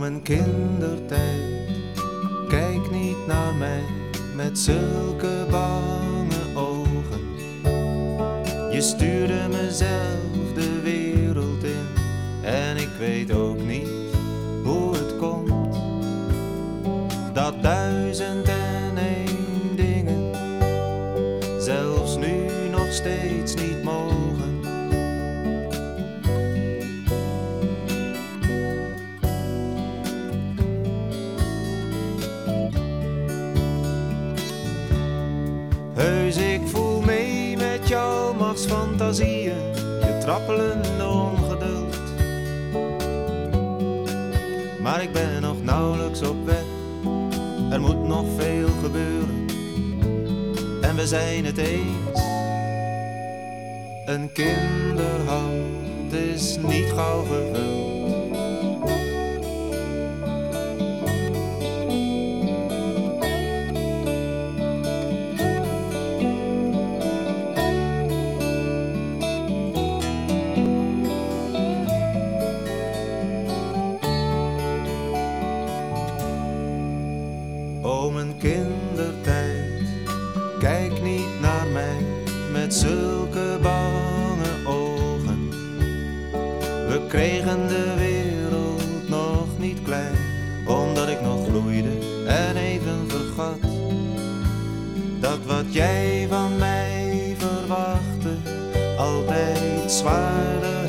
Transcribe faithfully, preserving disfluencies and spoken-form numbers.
mijn kindertijd, kijk niet naar mij met zulke bange ogen. Je stuurde mezelf de wereld in en ik weet ook niet hoe het komt dat duizend en één dingen zelfs nu nog steeds niet mogen. Heus, ik voel mee met jouw machtsfantasieën, je trappelende ongeduld. Maar ik ben nog nauwelijks op weg, er moet nog veel gebeuren. En we zijn het eens, een kinderhand is niet gauw gevuld. O mijn kindertijd, kijk niet naar mij met zulke bange ogen. We kregen de wereld nog niet klein, omdat ik nog gloeide en even vergat dat wat jij van mij verwachtte altijd zwaarder